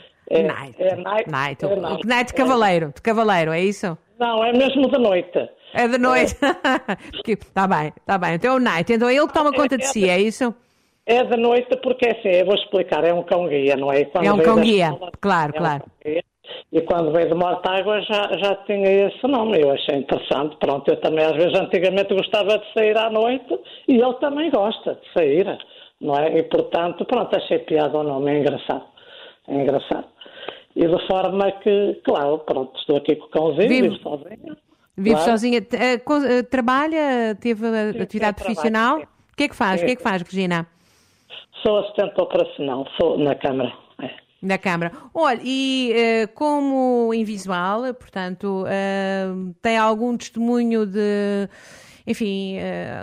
Night de cavaleiro, é isso? Não, é mesmo de noite. É de noite. Está bem. Então é o Night, então é ele que toma conta de si, é isso? É de noite porque, assim, eu vou explicar, é um cão-guia, não é? É um cão-guia, claro. E quando veio de Mortágua já tinha esse nome, eu achei interessante. Pronto, eu também às vezes antigamente gostava de sair à noite e ele também gosta de sair, não é? E portanto, pronto, achei piada o nome, é engraçado. E de forma que, claro, pronto, estou aqui com o cãozinho, vivo sozinha. Vive sozinha, trabalha, teve atividade profissional? O que é que faz, Regina? Sou assistente operacional, sou na Câmara. Na Câmara. Olha, e como invisual, portanto, tem algum testemunho de... Enfim,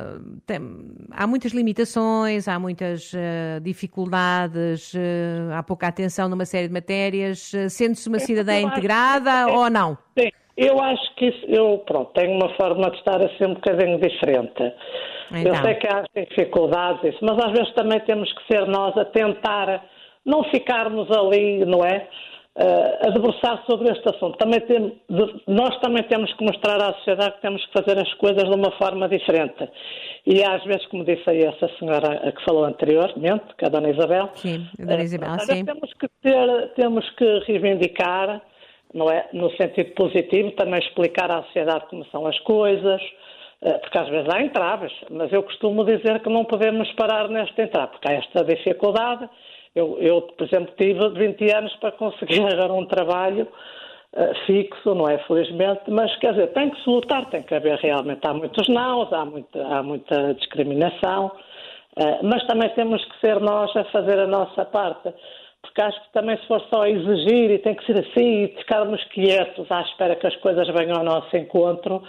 há muitas limitações, há muitas dificuldades, há pouca atenção numa série de matérias. Sente-se uma cidadã integrada ou não? Sim, eu acho que tenho uma forma de estar assim um bocadinho diferente. Então. Eu sei que há dificuldades, mas às vezes também temos que ser nós a tentar não ficarmos ali, não é? A debruçar sobre este assunto. Nós também temos que mostrar à sociedade que temos que fazer as coisas de uma forma diferente. E às vezes, como disse aí essa senhora que falou anteriormente, que é a Dona Isabel. Sim, a Dona Isabel, sim. Temos que reivindicar, não é? No sentido positivo, também explicar à sociedade como são as coisas, porque às vezes há entraves, mas eu costumo dizer que não podemos parar nesta entrave, porque há esta dificuldade. Eu, por exemplo, tive 20 anos para conseguir agora um trabalho fixo, não é? Felizmente, mas quer dizer, tem que se lutar, tem que haver realmente, há muitos nãos, há muita discriminação, mas também temos que ser nós a fazer a nossa parte, porque acho que também se for só exigir e tem que ser assim e ficarmos quietos à espera que as coisas venham ao nosso encontro,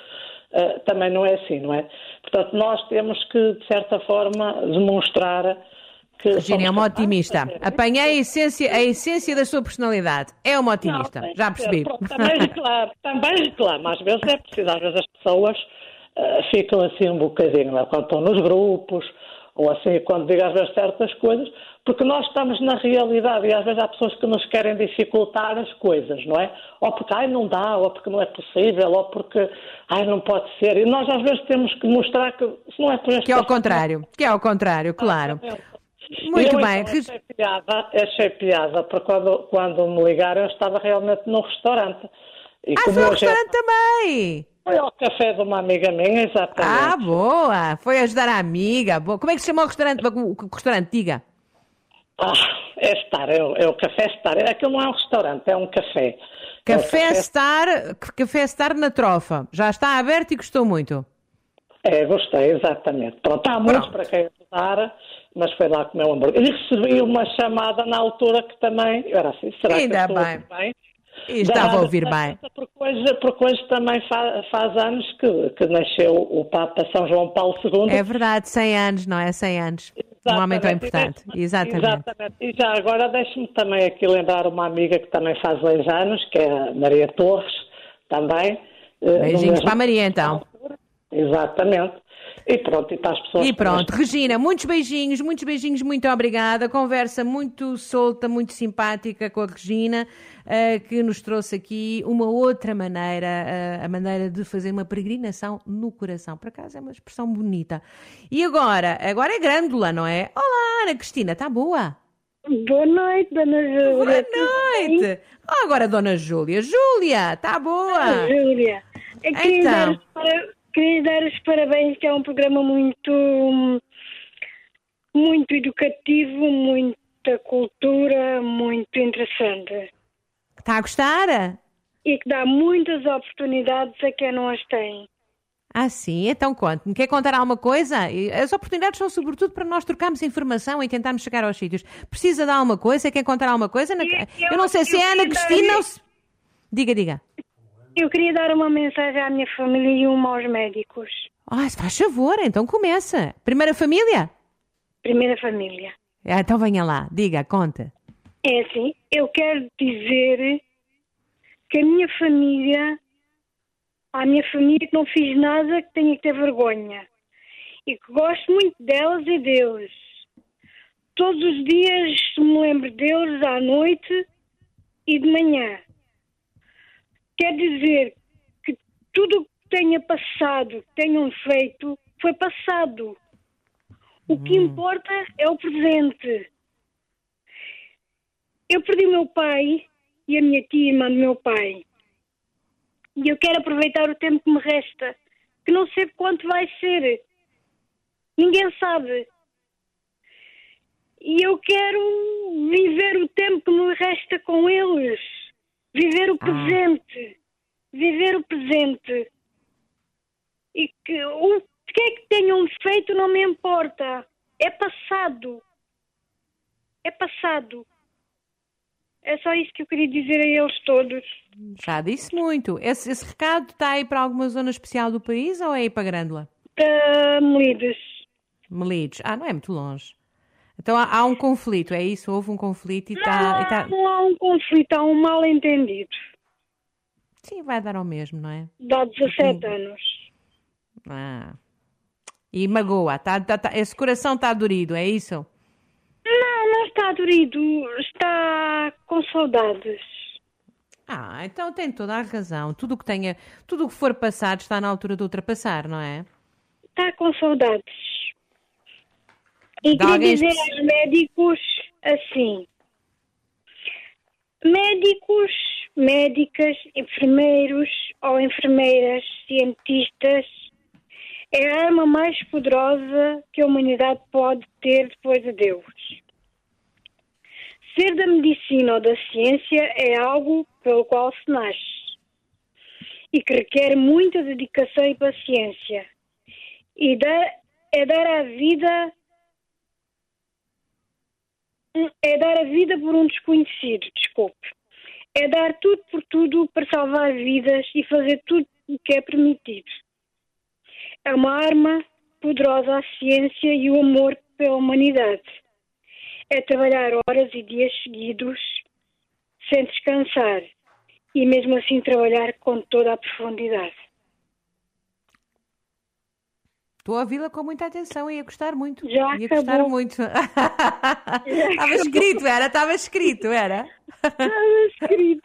também não é assim, não é? Portanto, nós temos que, de certa forma, demonstrar Regina é uma otimista. Apanhei a essência da sua personalidade. É uma otimista, Não, já percebi. Pronto, também reclamo. Às vezes é preciso, às vezes as pessoas ficam assim um bocadinho, não é? Quando estão nos grupos, ou assim, quando digam às vezes certas coisas, porque nós estamos na realidade e às vezes há pessoas que nos querem dificultar as coisas, não é? Ou porque, não dá, ou porque não é possível, ou porque, não pode ser. E nós às vezes temos que mostrar que se não é por este... Que é ao contrário, claro. Muito bem. Então, achei piada, porque quando me ligaram eu estava realmente num restaurante. E foi ao restaurante também! Foi ao café de uma amiga minha, exatamente. Boa! Foi ajudar a amiga. Boa. Como é que se chama o restaurante? O restaurante, diga. É Star, é o Café Star. Aquilo não é um restaurante, é um café. Café Star na Trofa. Já está aberto e gostou muito. Gostei, exatamente. Pronto, há muitos para quem ajudar, mas foi lá comer um hambúrguer. E recebi uma chamada na altura que também... Era assim, será ainda que bem. E estava a ouvir bem. Porque hoje também faz anos que nasceu o Papa São João Paulo II. É verdade, 100 anos, não é? 100 anos. Um homem tão importante. Exatamente. E já agora deixe-me também aqui lembrar uma amiga que também faz 2 anos, que é a Maria Torres, também. Beijinhos para a Maria, então. Exatamente. E pronto, e para as pessoas... E pronto, Regina, muitos beijinhos, muito obrigada. Conversa muito solta, muito simpática com a Regina, que nos trouxe aqui uma outra maneira, a maneira de fazer uma peregrinação no coração. Por acaso é uma expressão bonita. E agora é Grândola, não é? Olá, Ana Cristina, está boa? Boa noite, Dona Júlia. Boa noite. Agora, Dona Júlia. Júlia, está boa? Júlia, queria dar os parabéns, que é um programa muito educativo, muita cultura, muito interessante. Está a gostar? E que dá muitas oportunidades a quem não as tem. Sim? Então conte-me. Quer contar alguma coisa? As oportunidades são sobretudo para nós trocarmos informação e tentarmos chegar aos sítios. Precisa de alguma coisa? Quer contar alguma coisa? Eu não sei se é Ana Cristina ou se... Diga. Eu queria dar uma mensagem à minha família e uma aos médicos. Se faz favor, então começa. Primeira família? Primeira família. Então venha lá, diga, conta. É assim, eu quero dizer que a minha família que não fiz nada que tenha que ter vergonha. E que gosto muito delas e deles. Todos os dias me lembro deles à noite e de manhã. Quer dizer que tudo o que tenha passado, que tenham feito, foi passado. O que importa é o presente. Eu perdi o meu pai e a minha tia, irmã do meu pai. E eu quero aproveitar o tempo que me resta, que não sei quanto vai ser. Ninguém sabe. E eu quero viver o tempo que me resta com eles. Viver o presente. Viver o presente. E que o que é que tenham feito não me importa. É passado. É passado. É só isso que eu queria dizer a eles todos. Já disse muito. Esse recado está aí para alguma zona especial do país ou é aí para Grândola? Melides. Melides. Não é muito longe. Então há um conflito, é isso? Houve um conflito e está... Não há um conflito, há um mal-entendido. Sim, vai dar ao mesmo, não é? Dá 17 anos. E magoa. Esse coração está dorido, é isso? Não está dorido. Está com saudades. Então tem toda a razão. Tudo o que for passado está na altura de ultrapassar, não é? Está com saudades. E queria dizer aos médicos assim: médicos, médicas, enfermeiros ou enfermeiras, cientistas, é a arma mais poderosa que a humanidade pode ter depois de Deus. Ser da medicina ou da ciência é algo pelo qual se nasce e que requer muita dedicação e paciência. E é dar a vida por um desconhecido, desculpe. É dar tudo por tudo para salvar vidas e fazer tudo o que é permitido. É uma arma poderosa à ciência e o amor pela humanidade. é trabalhar horas e dias seguidos sem descansar e mesmo assim trabalhar com toda a profundidade. Estou a ouvi-la com muita atenção e ia gostar muito. Já ia acabou. gostar muito. Estava escrito, era? Estava escrito, era? Estava escrito.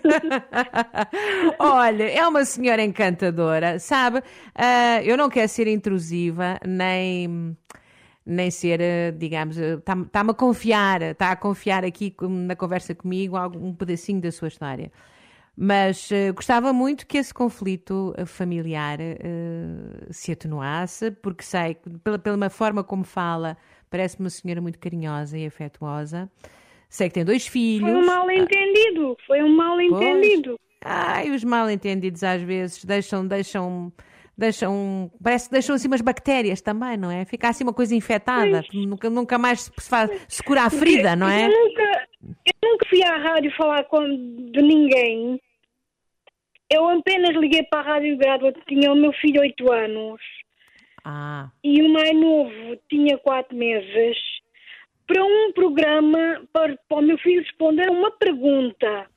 Olha, é uma senhora encantadora, sabe? Eu não quero ser intrusiva, nem ser, digamos, está-me está a confiar aqui na conversa comigo um pedacinho da sua história. Mas gostava muito que esse conflito familiar se atenuasse, porque sei, pela forma como fala, parece-me uma senhora muito carinhosa e afetuosa. Sei que tem 2 filhos. Foi um mal-entendido. Foi um mal-entendido. E os mal-entendidos às vezes deixam, parece que deixam assim umas bactérias também, não é? Fica assim uma coisa infectada, nunca mais se cura a ferida, não é? Eu nunca fui à rádio falar de ninguém. Eu apenas liguei para a Rádio Grado, tinha o meu filho 8 anos. E o mais novo tinha 4 meses. Para um programa, para o meu filho responder uma pergunta.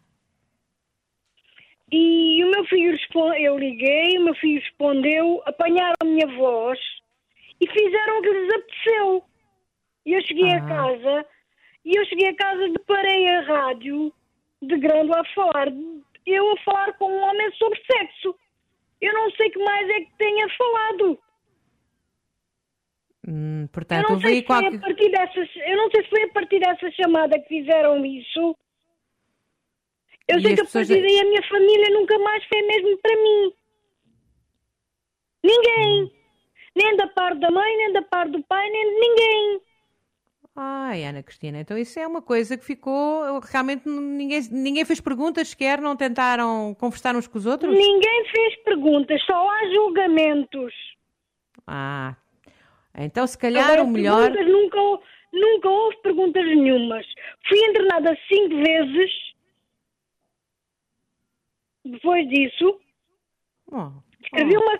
E o meu filho eu liguei, o meu filho respondeu, apanharam a minha voz e fizeram o que lhes apeteceu. E eu cheguei a casa, deparei a rádio de Grande a falar, eu a falar com um homem sobre sexo. Eu não sei o que mais é que tenha falado. Portanto, eu não sei se foi a partir dessa chamada que fizeram isso. Eu sei que a partir daí a minha família nunca mais foi mesmo para mim. Ninguém. Nem da parte da mãe, nem da parte do pai, nem de ninguém. Ana Cristina, então isso é uma coisa que ficou... Realmente ninguém fez perguntas sequer, não tentaram conversar uns com os outros? Ninguém fez perguntas, só há julgamentos. Então se calhar o melhor... Nunca houve perguntas nenhumas. Fui internada 5 vezes... Depois disso, escrevi uma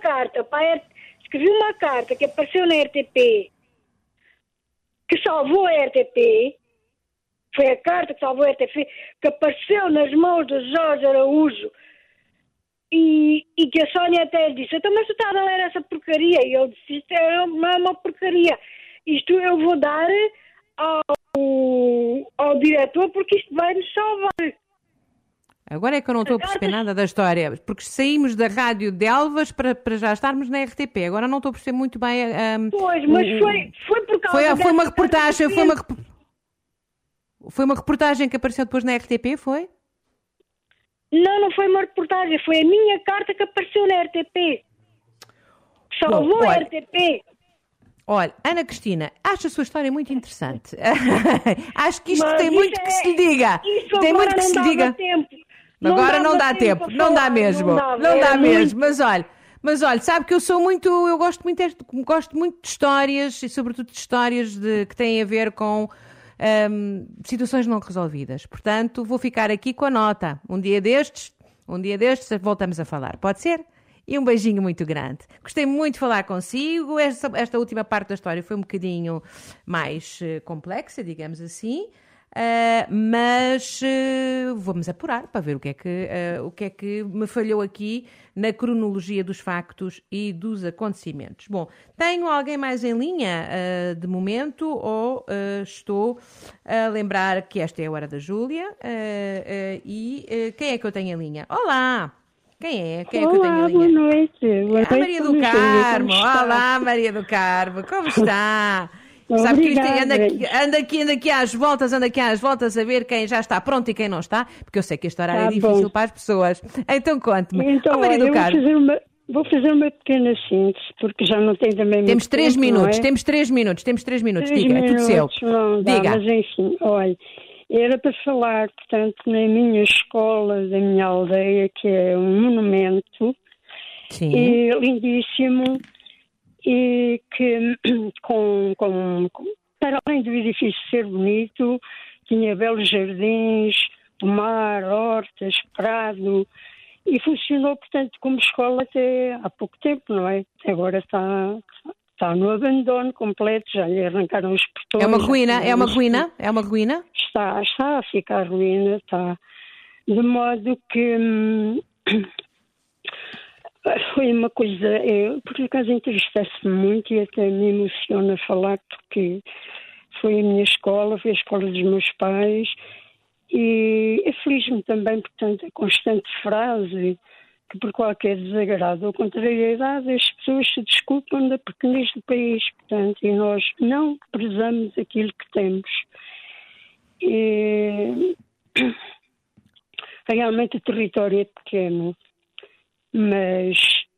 carta que apareceu na RTP, que salvou a RTP. Foi a carta que salvou a RTP, que apareceu nas mãos do Jorge Araújo e que a Sónia até disse: então, mas tu estás a ler essa porcaria? E eu disse: isto é uma porcaria. Isto eu vou dar ao diretor porque isto vai nos salvar. Agora é que eu não estou a perceber nada da história, porque saímos da Rádio de Elvas para já estarmos na RTP. Agora não estou a perceber muito bem... Pois, mas foi por causa foi uma reportagem, foi uma reportagem que apareceu depois na RTP, foi? Não foi uma reportagem, foi a minha carta que apareceu na RTP. Salvou a RTP. Olha, Ana Cristina, acho a sua história muito interessante. Acho que isto tem muito que se lhe diga. Tem muito que se lhe diga. Agora não dá tempo, não dá mesmo. Não dá mesmo. Mas olha, sabe que eu gosto muito de histórias e sobretudo de histórias que têm a ver com situações não resolvidas. Portanto, vou ficar aqui com a nota. Um dia destes voltamos a falar. Pode ser? E um beijinho muito grande. Gostei muito de falar consigo. Esta última parte da história foi um bocadinho mais complexa, digamos assim. Mas vamos apurar para ver o que é que me falhou aqui na cronologia dos factos e dos acontecimentos. Bom, tenho alguém mais em linha de momento ou estou a lembrar que esta é a hora da Júlia quem é que eu tenho em linha? Olá! Quem é que eu tenho em linha? Boa noite. Maria do Carmo. Olá, Maria do Carmo. Como está? Sabe que anda aqui às voltas a ver quem já está pronto e quem não está, porque eu sei que este horário é difícil para as pessoas. Então conte-me. Então, Maria do Carmo. Vou fazer uma pequena síntese, porque já não tenho também Temos 3 minutos, é? temos 3 minutos. Diga, é tudo seu. Não dá, diga. Mas enfim, olha, era para falar, portanto, na minha escola, da minha aldeia, que é um monumento. Sim. E lindíssimo, e que, para além do edifício ser bonito, tinha belos jardins, pomar, hortas, prado, e funcionou, portanto, como escola até há pouco tempo, não é? Agora está está no abandono completo, já lhe arrancaram os portões. É uma ruína? É uma ruína? É uma ruína? Está a ficar ruína, está. De modo que foi uma coisa, por acaso entristece-me muito e até me emociona falar, porque foi a minha escola, foi a escola dos meus pais, e aflige-me também, portanto, a constante frase que por qualquer desagrado ou contrariedade as pessoas se desculpam da pequenez do país, portanto, e nós não prezamos aquilo que temos. E realmente o território é pequeno, mas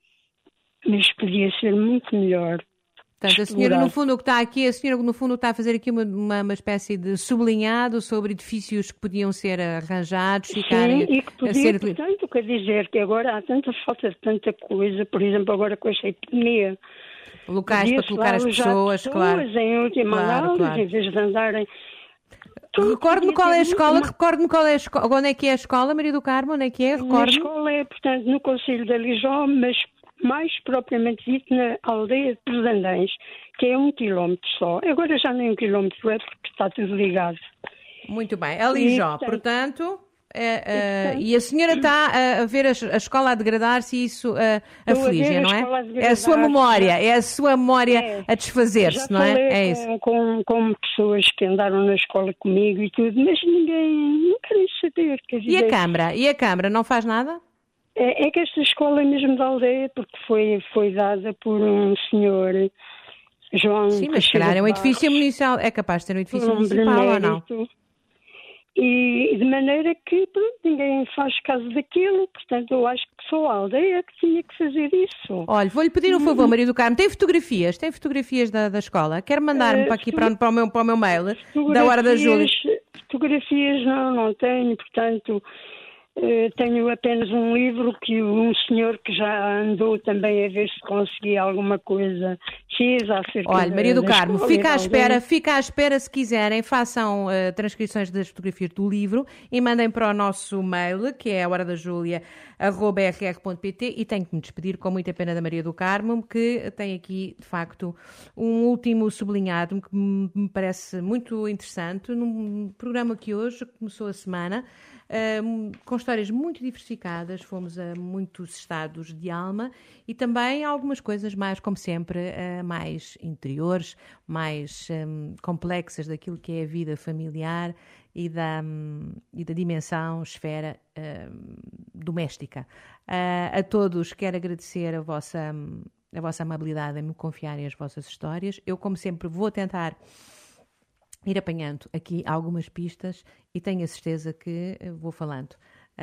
podia ser muito melhor. Portanto, a senhora, no fundo, o que está aqui, a senhora, no fundo, está a fazer aqui uma espécie de sublinhado sobre edifícios que podiam ser arranjados, ficarem... Sim, e que podia, portanto, quer dizer que agora há tanta falta de tanta coisa, por exemplo, agora com esta epidemia. Locais para colocar as pessoas, claro. Em última análise, claro. Em vez de andarem... Recordo-me qual é a escola, onde é que é a escola, Maria do Carmo, onde é que é? A escola é, portanto, no Concelho de Alijó, mas mais propriamente dito na aldeia de Pesandães, que é 1 quilómetro só. Agora já nem 1 quilómetro é, porque está tudo ligado. Muito bem. Alijó, portanto... e a senhora está a ver a escola a degradar-se e isso aflige, não é? É a sua memória, a desfazer-se, não é? É isso. Com pessoas que andaram na escola comigo e tudo, mas ninguém não querem saber. Quer dizer, E a Câmara não faz nada? É que esta escola é mesmo da aldeia, porque foi dada por um senhor, João... Sim, mas se calhar é um edifício municipal, é capaz de ter um edifício municipal ou não? E de maneira que ninguém faz caso daquilo, portanto eu acho que só a aldeia que tinha que fazer isso. Olha, vou-lhe pedir um favor, Maria do Carmo, tem fotografias da escola? Quer mandar-me para aqui para o meu mail, da Hora da Júlia? Fotografias não tenho, portanto... tenho apenas um livro que um senhor que já andou também a ver se conseguia alguma coisa fez acerca. Olha, Maria do Carmo, fica à espera se quiserem, façam transcrições das fotografias do livro e mandem para o nosso mail, que é ahoraдаjulia@rr.pt, e tenho que me despedir com muita pena da Maria do Carmo, que tem aqui, de facto, um último sublinhado que me parece muito interessante, num programa que hoje começou a semana, com histórias muito diversificadas, fomos a muitos estados de alma e também algumas coisas mais, como sempre, mais interiores, mais complexas daquilo que é a vida familiar e da dimensão, esfera doméstica. A todos quero agradecer a vossa amabilidade em me confiarem as vossas histórias. Eu, como sempre, vou tentar ir apanhando aqui algumas pistas e tenho a certeza que vou falando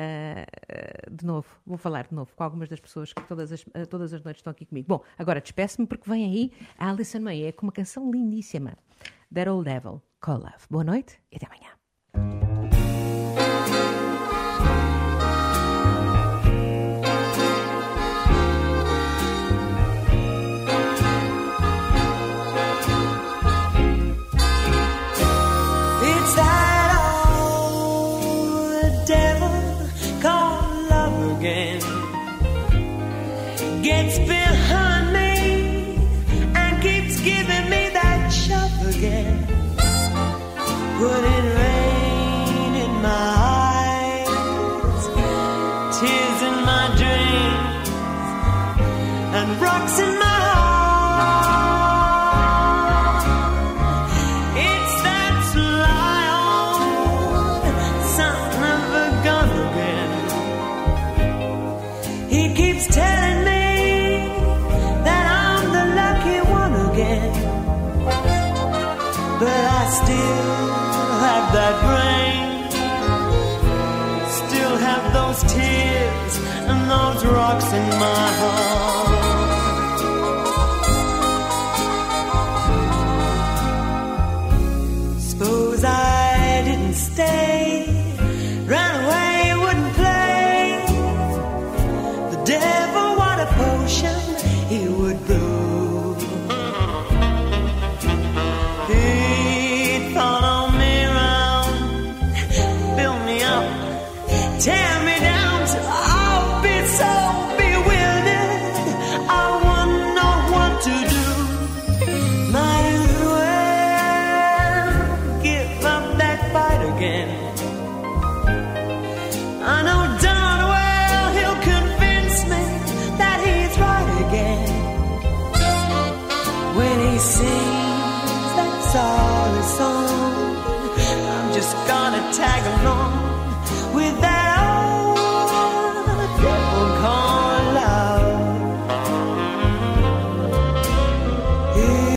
vou falar de novo com algumas das pessoas que todas as noites estão aqui comigo. Bom, agora despeço-me porque vem aí a Alison May, com uma canção lindíssima, That Old Devil, Call Love. Boa noite e até amanhã. Gets behind me and keeps giving me that shove again, putting rain in my eyes, tears in my dreams, and rocks in my heart. It's that sly old son of a gun again. He keeps telling me that brain, still have those tears and those rocks in my heart. Suppose I didn't stay, ran away, wouldn't play. The devil, what a potion he would brew. Tear me down till I'll be so bewildered. sings that sorry song. I'm just gonna tag along with that old devil called love.